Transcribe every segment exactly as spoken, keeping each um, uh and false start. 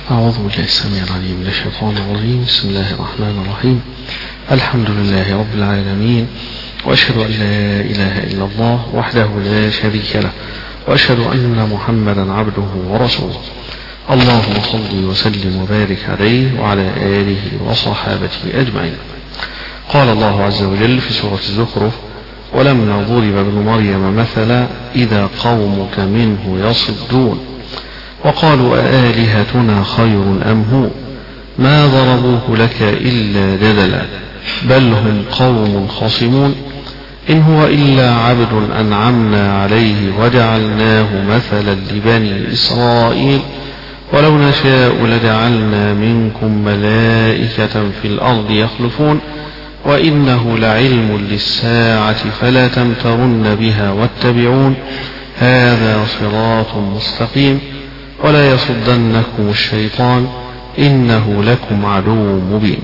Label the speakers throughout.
Speaker 1: أعوذ بالله السميع العليم من الشيطان الرجيم. بسم الله الرحمن الرحيم. الحمد لله رب العالمين، وأشهد أن لا إله إلا الله وحده لا شريك له، وأشهد أن محمدا عبده ورسوله. اللهم صل وسلم وبارك عليه وعلى آله وصحابته أجمعين. قال الله عز وجل في سورة الزخرف: ولما ضرب ابن مريم مثلا إذا قومك منه يصدون وقالوا أآلهتنا خير أم هو ما ضربوه لك إلا جدلا بل هم قوم خصمون إن هو إلا عبد أنعمنا عليه وجعلناه مثلا لبني إسرائيل ولو نشاء لجعلنا منكم ملائكة في الأرض يخلفون وإنه لعلم للساعة فلا تمترن بها واتبعون هذا صراط مستقيم ولا يصدنكم الشيطان إنه لكم عدو مبين.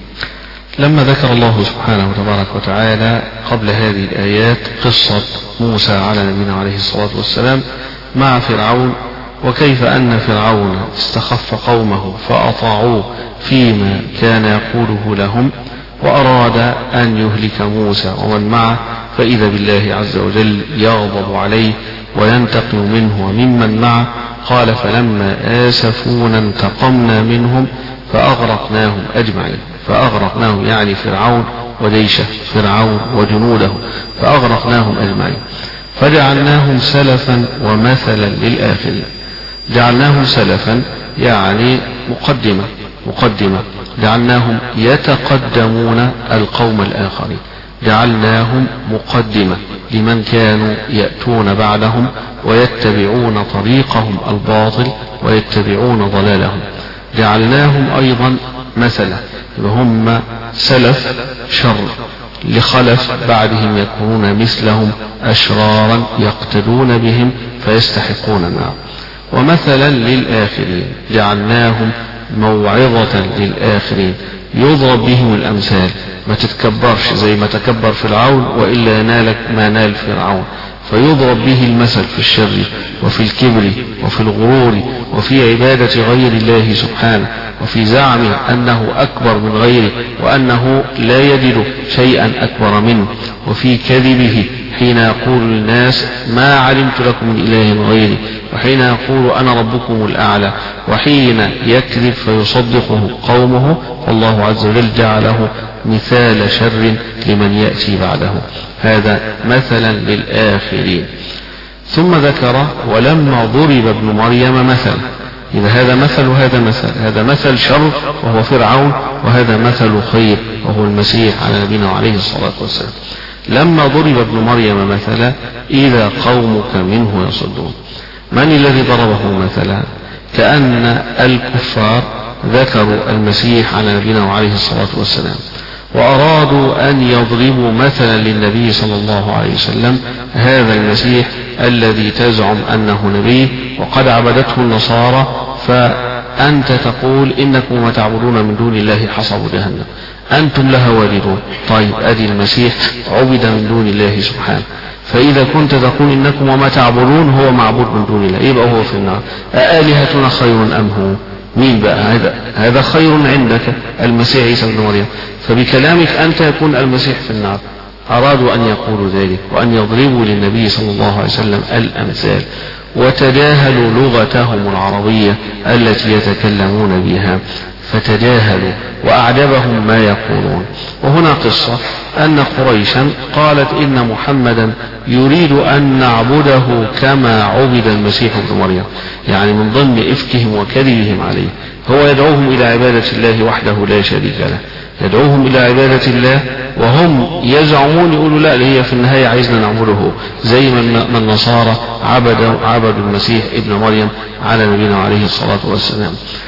Speaker 1: لما ذكر الله سبحانه وتبارك وتعالى قبل هذه الآيات قصة موسى على نبينا عليه الصلاة والسلام مع فرعون، وكيف أن فرعون استخف قومه فأطاعوه فيما كان يقوله لهم، وأراد أن يهلك موسى ومن معه، فإذا بالله عز وجل يغضب عليه وينتقم منه وممن معه. قال: فلما آسفونا انتقمنا منهم فأغرقناهم أجمعين. فأغرقناهم يعني فرعون وجيشه، فرعون وجنوده، فأغرقناهم أجمعين. فجعلناهم سلفا ومثلا للآخرين. جعلناهم سلفا يعني مقدمة مقدمة جعلناهم يتقدمون القوم الآخرين، جعلناهم مقدمة لمن كانوا يأتون بعدهم ويتبعون طريقهم الباطل ويتبعون ضلالهم. جعلناهم أيضا مثلا، وهم سلف شر لخلف بعدهم يكونون مثلهم أشرارا يقتدون بهم فيستحقون النار. ومثلا للآخرين جعلناهم موعظة للآخرين يضرب بهم الأمثال. ما تتكبرش زي ما تكبر فرعون وإلا ينالك ما نال فرعون، فيضرب به المثل في الشر وفي الكبر وفي الغرور وفي عبادة غير الله سبحانه وفي زعمه أنه أكبر من غيره وأنه لا يجد شيئا أكبر منه، وفي كذبه حين يقول للناس ما علمت لكم من إله غيري، وحين يقول أنا ربكم الأعلى، وحين يكذب فيصدقه قومه. والله عز وجل جعله مثال شر لمن يأتي بعده. هذا مثلا للآخرين. ثم ذكر: ولما ضرب ابن مريم مثلا. إذا هذا مثل وهذا مثل، هذا مثل شر وهو فرعون، وهذا مثل خير وهو المسيح على نبينا عليه الصلاة والسلام. لما ضرب ابن مريم مثلا إذا قومك منه يصدون. من الذي ضربه مثلا؟ كأن الكفار ذكروا المسيح على نبينا عليه الصلاة والسلام وأرادوا أن يضربوا مثلا للنبي صلى الله عليه وسلم، هذا المسيح الذي تزعم أنه نبي وقد عبدته النصارى، فأنت تقول إنكم ما تعبدون من دون الله حصب جهنم أنتم لها واردون. طيب أدي المسيح عبد من دون الله سبحانه، فإذا كنت تقول إنكم وما تعبدون هو معبود من دون الله يبقى هو في النار. أآلهتنا خير أم هو؟ مين بقى هذا؟ هذا خير عندك المسيح عيسى بن مريم، فبكلامك أنت يكون المسيح في النار. أرادوا أن يقولوا ذلك وأن يضربوا للنبي صلى الله عليه وسلم الأمثال، وتجاهلوا لغتهم العربية التي يتكلمون بها، فتجاهلوا وأعجبهم ما يقولون. وهنا قصة أن قريشا قالت إن محمدا يريد أن نعبده كما عبد المسيح ابن مريم، يعني من ضمن إفكهم وكذبهم عليه هو يدعوهم إلى عبادة الله وحده لا شريك له، يدعوهم إلى عبادة الله وهم يزعمون يقولوا لا، هي في النهاية عايزنا نعبده زي ما النصارى عبدوا عبدوا المسيح ابن مريم على نبينا عليه الصلاة والسلام.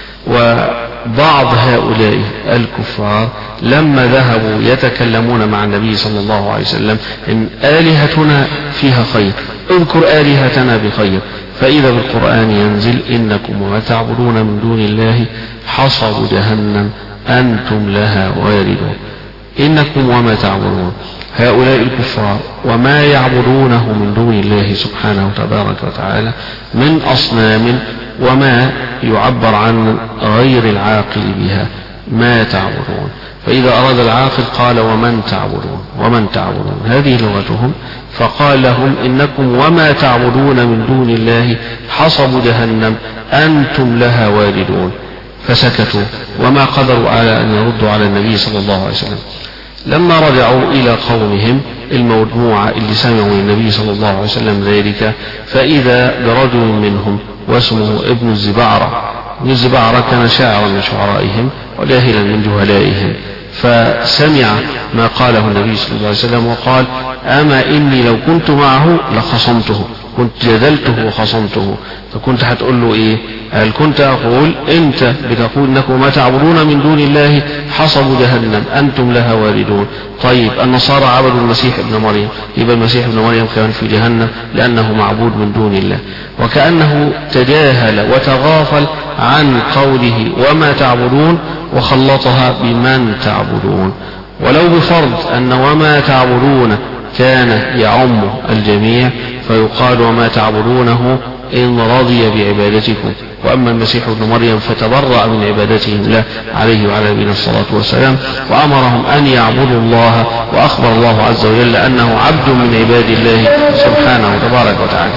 Speaker 1: وبعض هؤلاء الكفار لما ذهبوا يتكلمون مع النبي صلى الله عليه وسلم إن آلهتنا فيها خير، اذكر آلهتنا بخير، فإذا بالقرآن ينزل إنكم وما تعبدون من دون الله حصب جهنم أنتم لها واردون. إنكم وما تعبدون، هؤلاء الكفار وما يعبدونه من دون الله سبحانه تبارك وتعالى من أصنام وما يعبر عن غير العاقل بها ما تعبدون، فإذا أراد العاقل قال ومن تعبدون ومن تعبدون، هذه لغتهم. فقال لهم إنكم وما تعبدون من دون الله حصب جهنم أنتم لها واردون، فسكتوا وما قدروا على أن يردوا على النبي صلى الله عليه وسلم. لما رجعوا إلى قومهم المجموعة اللي سمعوا النبي صلى الله عليه وسلم ذلك، فإذا برجل منهم واسمه ابن الزبعرة. ابن الزبعرة كان شاعرا من شعرائهم وجاهلا من جهلائهم، فسمع ما قاله النبي صلى الله عليه وسلم وقال أما إني لو كنت معه لخصمته، كنت جدلته وخصمته. فكنت هتقول له إيه؟ هل كنت أقول أنت بتقول إنكم ما تعبدون من دون الله حصب جهنم أنتم لها واردون. طيب النصارى عبدوا المسيح ابن مريم، يبقى المسيح ابن مريم كان في جهنم لأنه معبود من دون الله. وكأنه تجاهل وتغافل عن قوله وما تعبدون وخلطها بمن تعبدون. ولو بفرض أن وما تعبدون كان يعم الجميع فيقال وما تعبدونه إن رضي بعبادتكم، وأما المسيح ابن مريم فتبرأ من عبادتهم له عليه وعلى نبينا الصلاة والسلام، وأمرهم أن يعبدوا الله، وأخبر الله عز وجل أنه عبد من عباد الله سبحانه وتبارك وتعالى.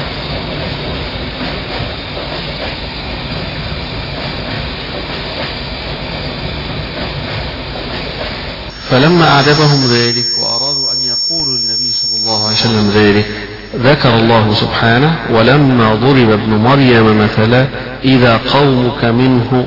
Speaker 1: فلما أعجبهم ذلك وأرادوا أن يقولوا للنبي صلى الله عليه وسلم ذلك ذكر الله سبحانه ولما ضرب ابن مريم مثلا إذا قومك منه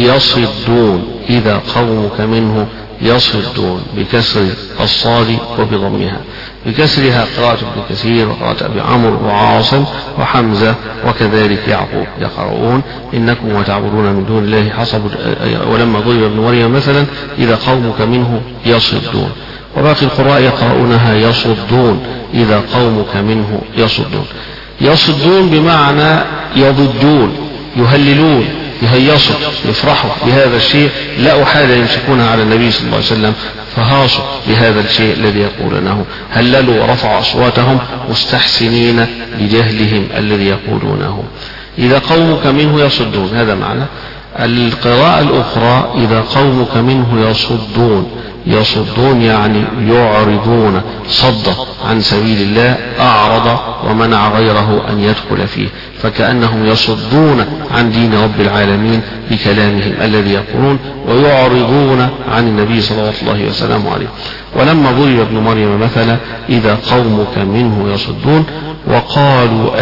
Speaker 1: يصدون، إذا قومك منه يصدون بكسر الصاد وبضمها، بكسرها قراءة ابن كثير وقراءة أبي عمرو وعاصم وحمزة وكذلك يعقوب يقرؤون إنكم وتعبدون من دون الله حصب ولما ضرب ابن مريم مثلا إذا قومك منه يصدون. وباقي القراء يقرؤونها يصدون إذا قومك منه يصدون. يصدون بمعنى يضجون يهللون يهيصوا يفرحوا بهذا الشيء، لا أحال يمسكونها على النبي صلى الله عليه وسلم، فهاصوا بهذا الشيء الذي يقولونه، هللوا ورفعوا أصواتهم مستحسنين بجهلهم الذي يقولونه. إذا قومك منه يصدون هذا معنى. القراءة الأخرى إذا قومك منه يصدون، يصدون يعني يعرضون صد عن سبيل الله، أعرض ومنع غيره أن يدخل فيه، فكأنهم يصدون عن دين رب العالمين بكلامهم الذي يقولون ويعرضون عن النبي صلى الله عليه وسلم عليه. ولما ضرب ابن مريم مثلا إذا قومك منه يصدون وقالوا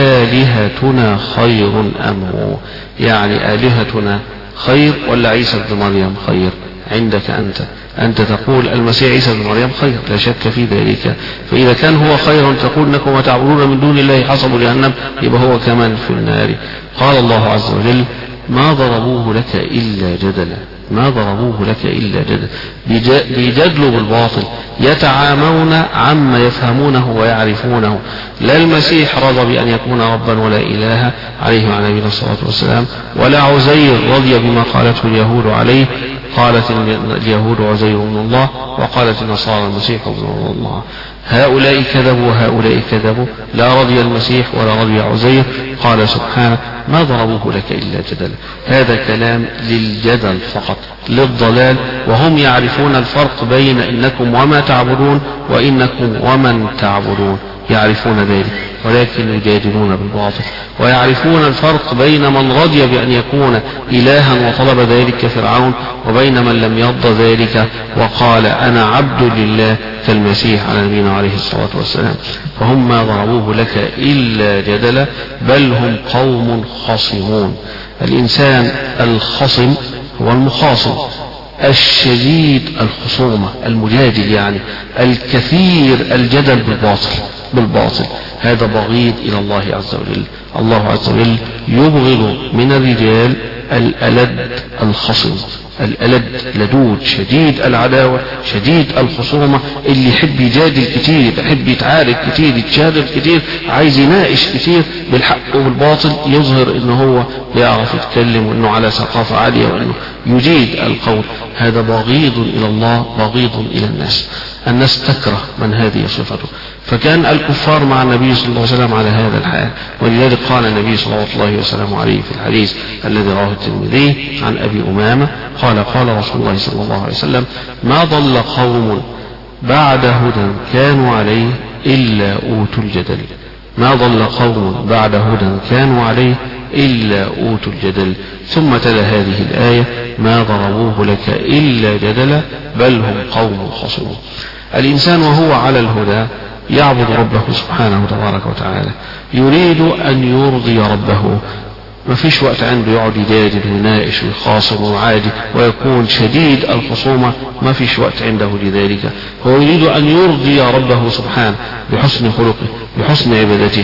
Speaker 1: أآلهتنا خير أم هو، يعني آلهتنا خير ولا عيسى ابن مريم خير عندك أنت؟ أنت تقول المسيح عيسى بن مريم خير لا شك في ذلك، فإذا كان هو خير تقول إنكم وتعبدون من دون الله حصب جهنم يبقى هو كمان في النار. قال الله عز وجل ما ضربوه لك إلا جدلا، ما ضربوه لك إلا جدلا، بيجادلوا بالباطل، يتعامون عما يفهمونه ويعرفونه. لا المسيح رضى بأن يكون ربا ولا إله عليه وعلى نبينا الصلاة والسلام، ولا عزير رضي بما قالته اليهود عليه، قالت اليهود عزير ابن الله وقالت النصارى المسيح ابن الله. هؤلاء كذبوا وهؤلاء كذبوا، لا رضي المسيح ولا رضي عزير. قال سبحانه ما ضربوه لك إلا جدلا، هذا كلام للجدل فقط للضلال، وهم يعرفون الفرق بين إنكم وما تعبدون وإنكم ومن تعبدون، يعرفون ذلك ولكن يجادلون بالباطل. ويعرفون الفرق بين من رضي بأن يكون إلها وطلب ذلك كفرعون، وبين من لم يرضى ذلك وقال أنا عبد لله كالمسيح على نبينا عليه الصلاة والسلام. فهم ما ضربوه لك إلا جدلا بل هم قوم خصمون. الإنسان الخصم هو المخاصم الشديد الخصومة المجادل، يعني الكثير الجدل بالباطل بالباطل هذا بغيض إلى الله عز وجل. الله عز وجل يبغض من الرجال الألد الخصم، الألد لدود شديد العداوة شديد الخصومة، اللي يحب يجادل كتير، يحب يتعارك كتير، يتشادل كتير، عايز يناقش كتير بالحق وبالباطل، يظهر انه هو يعرف يتكلم وانه على ثقافة عالية وانه يجيد القول. هذا بغيض الى الله بغيض الى الناس. الناس تكره من هذه صفته، فكان الكفار مع النبي صلى الله عليه وسلم على هذا الحال. ولذلك قال النبي صلى الله وسلم عليه في الحديث الذي رواه الترمذي عن أبي أمامة قال قال رسول الله صلى الله عليه وسلم: ما ضل قوم بعد هدى كانوا عليه إلا أوتوا الجدل. ما ضل قوم بعد هدى كانوا عليه إلا أوتوا الجدل. ثم تلا هذه الآية: ما ضربوه لك إلا جدلا بل هم قوم خصمون. الإنسان وهو على الهدى يعبد ربه سبحانه تبارك وتعالى، يريد أن يرضي ربه، ما فيش وقت عنده يقعد يجادل ويناقش ويخاصم ويعادي ويكون شديد الخصومة، ما فيش وقت عنده لذلك. هو يريد أن يرضي ربه سبحانه بحسن خلقه بحسن عبادته.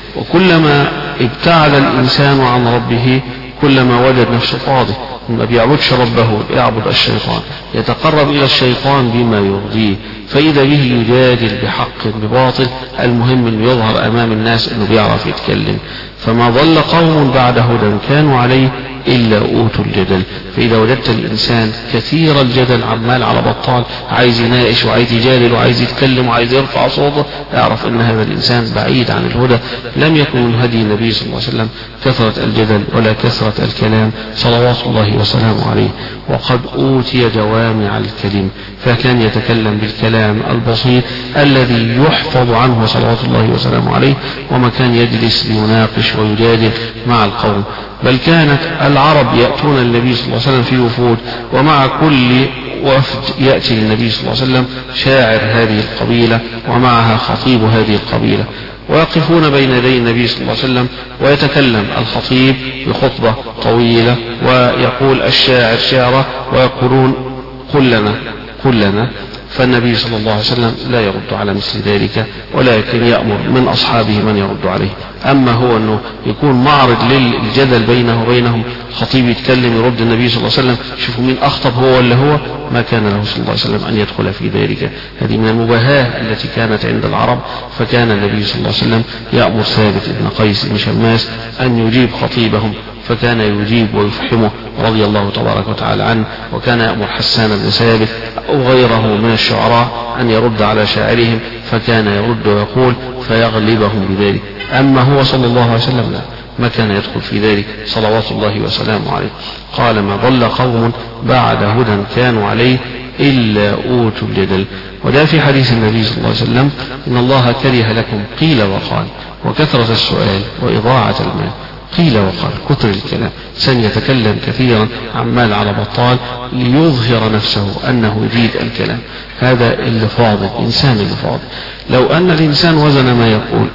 Speaker 1: وكلما ابتعد الإنسان عن ربه كلما وجد نفسه فاضي، ما بيعبدش ربه يعبد الشيطان، يتقرب إلى الشيطان بما يرضيه، فإذا به يجادل بحق بباطل، المهم أن يظهر أمام الناس أنه بيعرف يتكلم. فما ضل قوم بعد هدى كانوا عليه إلا أوتوا الجدل. فإذا وجدت الإنسان كثير الجدل عمال على بطال عايز يناقش وعايز يجادل وعايز يتكلم وعايز يرفع صوته، اعرف أن هذا الإنسان بعيد عن الهدى، لم يكن من هدي النبي صلى الله عليه وسلم كثرة الجدل ولا كثرة الكلام صلوات الله وسلامه عليه. وقد أوتي جوامع الكلم، فكان يتكلم بالكلام البسيط الذي يحفظ عنه صلوات الله وسلامه عليه، وما كان يجلس ليناقش ويجادل مع القوم. بل كانت العرب يأتون النبي صلى الله عليه وسلم في وفود، ومع كل وفد يأتي للنبي صلى الله عليه وسلم شاعر هذه القبيلة ومعها خطيب هذه القبيلة، ويقفون بين يدي النبي صلى الله عليه وسلم ويتكلم الخطيب بخطبة طويلة ويقول الشاعر شعره ويقولون قل لنا قل لنا، فالنبي صلى الله عليه وسلم لا يرد على مثل ذلك، ولكن يأمر من أصحابه من يرد عليه. أما هو أنه يكون معرض للجدل بينه وبينهم، خطيب يتكلم يرد النبي صلى الله عليه وسلم، شوفوا مين أخطب هو ولا هو، ما كان له صلى الله عليه وسلم أن يدخل في ذلك. هذه من المباهاة التي كانت عند العرب. فكان النبي صلى الله عليه وسلم يأمر ثابت بن قيس بن شماس أن يجيب خطيبهم، فكان يجيب ويفحمه رضي الله تبارك وتعالى عنه. وكان يأمر حسان بن ثابت أو غيره من الشعراء أن يرد على شاعرهم، فكان يرد ويقول فيغلبهم بذلك. أما هو صلى الله عليه وسلم لا، ما كان يدخل في ذلك صلوات الله وسلامه عليه. قال ما ضل قوم بعد هدى كانوا عليه إلا أوتوا الجدل. وده في حديث النبي صلى الله عليه وسلم: إن الله كره لكم قيل وقال وكثرة السؤال وإضاعة المال. قيل وقال، كثر الكلام، سن يتكلم كثيرا عمال على بطال ليظهر نفسه أنه يريد الكلام. هذا اللي فاضل، إنسان اللي فاضل. لو أن الإنسان وزن ما يقول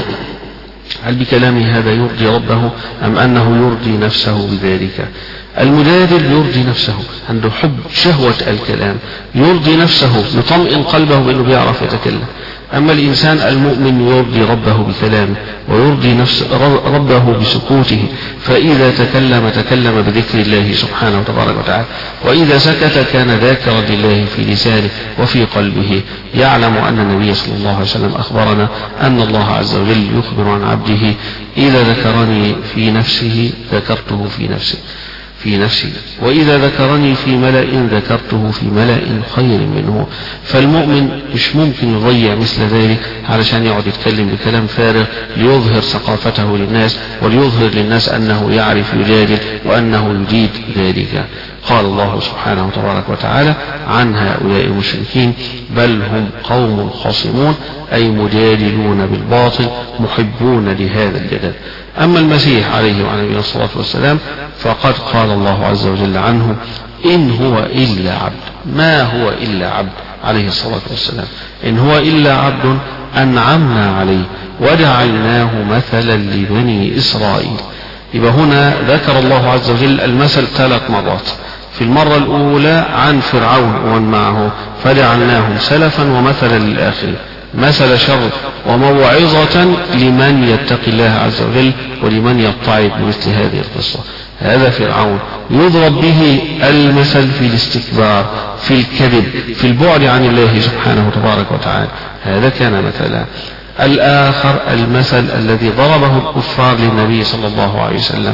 Speaker 1: هل بكلامه هذا يرضي ربه أم أنه يرضي نفسه بذلك؟ المجادل يرضي نفسه، عنده حب شهوة الكلام، يرضي نفسه، يطمئن قلبه بأنه بيعرف يتكلم. أما الإنسان المؤمن يرضي ربه بكلامه ويرضي نفس ربه بسكوته، فإذا تكلم تكلم بذكر الله سبحانه وتبارك وتعالى، وإذا سكت كان ذاكرا لله في لسانه وفي قلبه. يعلم أن النبي صلى الله عليه وسلم أخبرنا أن الله عز وجل يخبر عن عبده: إذا ذكرني في نفسه ذكرته في نفسه في نفسي وإذا ذكرني في ملأ ذكرته في ملأ خير منه. فالمؤمن مش ممكن يضيع مثل ذلك علشان يقعد يتكلم بكلام فارغ ليظهر ثقافته للناس وليظهر للناس أنه يعرف يجادل وأنه يجيد ذلك. قال الله سبحانه وتبارك وتعالى عن هؤلاء المشركين: بل هم قوم خصمون، أي مجادلون بالباطل محبون لهذا الجدل. أما المسيح عليه وعليه الصلاة والسلام فقد قال الله عز وجل عنه: إن هو إلا عبد. ما هو إلا عبد عليه الصلاة والسلام، إن هو إلا عبد أنعمنا عليه وجعلناه مثلا لبني إسرائيل. يبقى هنا ذكر الله عز وجل المثل ثلاث مرات. في المرة الأولى عن فرعون ومن معه فجعلناهم سلفا ومثلا للآخرين، مثل شر وموعظة لمن يتقي الله عز وجل ولمن يتعظ بمثل هذه القصة. هذا فرعون يضرب به المثل في الاستكبار، في الكذب، في البعد عن الله سبحانه وتبارك وتعالى. هذا كان مثلا. الآخر المثل الذي ضربه الكفار للنبي صلى الله عليه وسلم: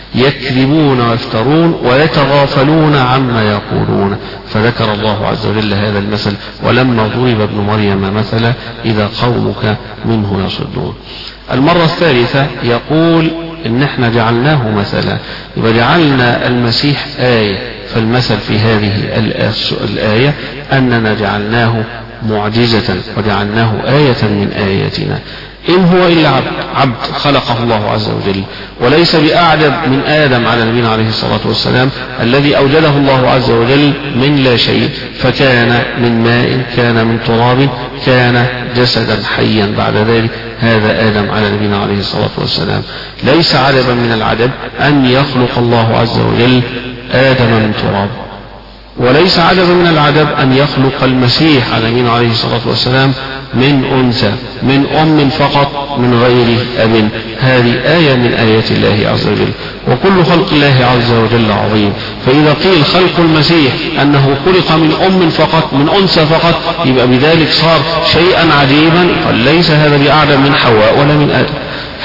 Speaker 1: يكذبون ويفترون ويتغافلون عما يقولون. فذكر الله عز وجل هذا المثل: ولما ضرب ابن مريم مثلا إذا قومك منه يصدون. المرة الثالثة يقول إن احنا جعلناه مثلا، وجعلنا المسيح آية. فالمثل في هذه الآية أننا جعلناه معجزة وجعلناه آية من آياتنا. إن هو إلا عبد عبد خلقه الله عز وجل، وليس بأعجب من آدم على نبينا عليه الصلاة والسلام الذي أوجده الله عز وجل من لا شيء، فكان من ماء، كان من تراب، كان جسدا حيا بعد ذلك. هذا آدم على نبينا عليه الصلاة والسلام. ليس عجبا من العجب أن يخلق الله عز وجل آدم من تراب، وليس عجبا من العجب أن يخلق المسيح على نبينا عليه الصلاة والسلام من أنثى، من أم فقط، من غير أب. هذه آية من آيات الله عز وجل. وكل خلق الله عز وجل عظيم. فإذا قيل خلق المسيح أنه خلق من أم فقط، من أنثى فقط، يبقى بذلك صار شيئا عجيبا. قال ليس هذا بأعلم من حواء ولا من آدم.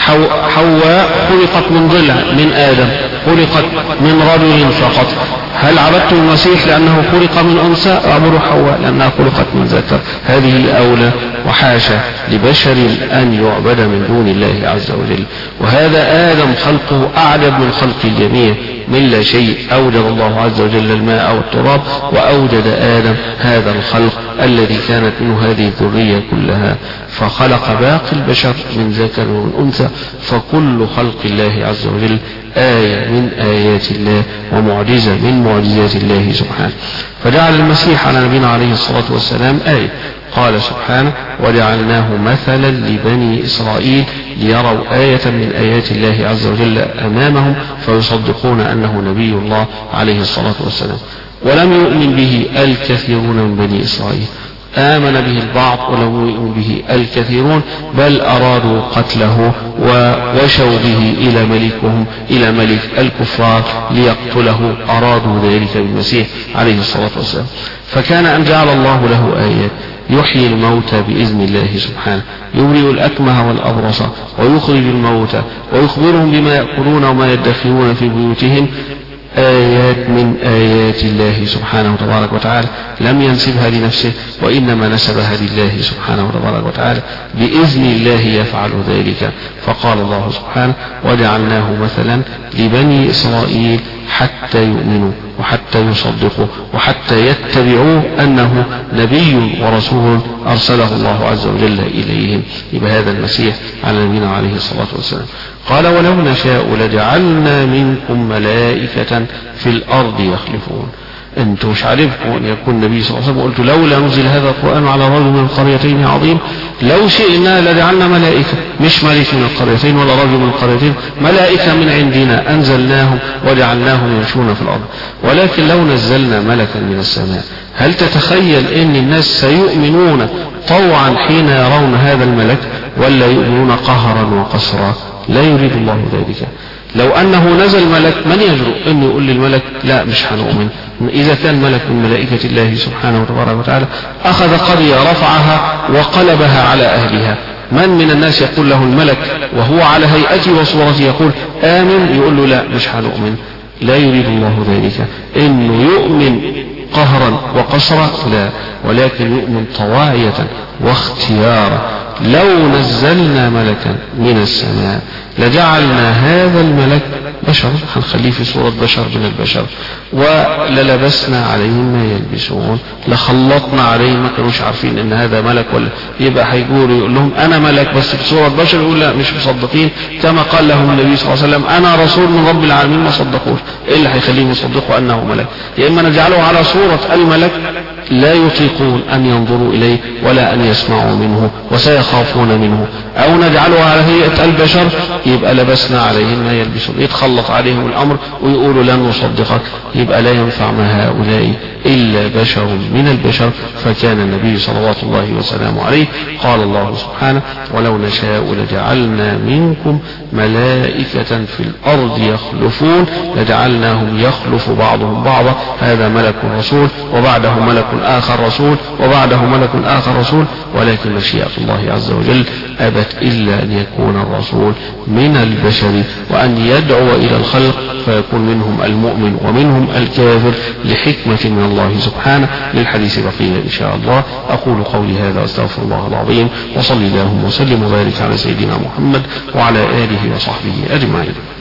Speaker 1: حواء خلقت من ضلع من آدم، خلقت من رجل فقط. هل عبدتم المسيح لأنه خلق من أنثى؟ أعبدوا حواء لأنها خلقت من ذكر. هذه أولى، وحاشا لبشر أن يعبد من دون الله عز وجل. وهذا آدم خلقه أعجب من خلق الجميع. من لا شيء أوجد الله عز وجل الماء والتراب، وأوجد آدم هذا الخلق الذي كانت منه هذه الذرية كلها. فخلق باقي البشر من ذكر ومن أنثى. فكل خلق الله عز وجل آية من آيات الله ومعجزة من معجزات الله سبحانه. فجعل المسيح على نبينا عليه الصلاة والسلام آية. قال سبحانه: وجعلناه مثلا لبني إسرائيل ليروا آية من آيات الله عز وجل أمامهم فيصدقون أنه نبي الله عليه الصلاة والسلام. ولم يؤمن به الكثيرون من بني إسرائيل، آمن به البعض ولم يؤمن به الكثيرون، بل أرادوا قتله ووشوا به إلى ملكهم، إلى ملك الكفار ليقتله. أرادوا ذلك بالمسيح عليه الصلاة والسلام. فكان أن جعل الله له آيات: يحيي الموتى بإذن الله سبحانه، يبرئ الأكمه والأبرص ويخرج الموتى، ويخبرهم بما يأكلون وما يدخرون في بيوتهم. آيات من آيات الله سبحانه وتبارك وتعالى لم ينسبها لنفسه، وإنما نسبها لله سبحانه وتبارك وتعالى. بإذن الله يفعل ذلك. فقال الله سبحانه: وجعلناه مثلا لبني إسرائيل حتى يؤمنوا وحتى يصدقوا وحتى يتبعوه أنه نبي ورسول أرسله الله عز وجل إليهم. يبقى هذا المسيح على نبينا عليه الصلاة والسلام. قال: ولو نشاء لجعلنا منكم ملائكة في الأرض يخلفون. انتم مش عارفكم ان يكون النبي صلى الله عليه وسلم، قلت لولا نزل هذا القرآن على رجل من القريتين عظيم. لو شئنا لجعلنا ملائكة، مش ملك من القريتين ولا رجل من القريتين، ملائكة من عندنا أنزلناهم وجعلناهم يمشون في الأرض. ولكن لو نزلنا ملكا من السماء، هل تتخيل ان الناس سيؤمنون طوعا حين يرون هذا الملك، ولا يؤمنون قهرا وقسرا؟ لا يريد الله ذلك. لو أنه نزل ملك، من يجرؤ أن يقول للملك لا مش هنؤمن؟ إذا كان ملك من ملائكة الله سبحانه وتبارك وتعالى أخذ قرية رفعها وقلبها على أهلها، من من الناس يقول له الملك وهو على هيئته وصورته يقول آمن؟ يقول له لا مش هنؤمن. لا يريد الله ذلك، إنه يؤمن قهرا وقسرا لا، ولكن يؤمن طواعية واختيارا. لو نزلنا ملكا من السماء لجعلنا هذا الملك بشر، هنخليه في صورة بشر من البشر، وللبسنا عليهم ما يلبسون، لخلطنا عليهم، ما كانوش عارفين ان هذا ملك ولا. يبقى هيقول يقول لهم انا ملك بس في صورة بشر، يقول لا مش مصدقين. كما قال لهم النبي صلى الله عليه وسلم انا رسول من رب العالمين، ما صدقوش. ايه اللي هيخليهم يصدقوا انه ملك؟ يا اما نجعله على صورة الملك لا يطيقون ان ينظروا اليه ولا ان يسمعوا منه وسيخافون منه، او نجعله على هيئة البشر، يبقى لبسنا عليهم ما يلبسون، يتخلط عليهم الامر ويقولوا لن نصدقك. يبقى لا ينفع مع هؤلاء الا بشر من البشر. فكان النبي صلوات الله وسلامه عليه قال الله سبحانه: ولو نشاء لجعلنا منكم ملائكة في الارض يخلفون، لجعلناهم يخلف بعضهم بعضا. هذا ملك رسول، وبعده ملك اخر رسول، وبعده ملك اخر رسول، ولكن مشيئة الله عز وجل أبت إلا أن يكون الرسول من البشر وأن يدعو إلى الخلق فيكون منهم المؤمن ومنهم الكافر لحكمة من الله سبحانه. للحديث بقية إن شاء الله. أقول قولي هذا واستغفر الله العظيم، وصلي اللهم وسلم وبارك على سيدنا محمد وعلى آله وصحبه أجمعين.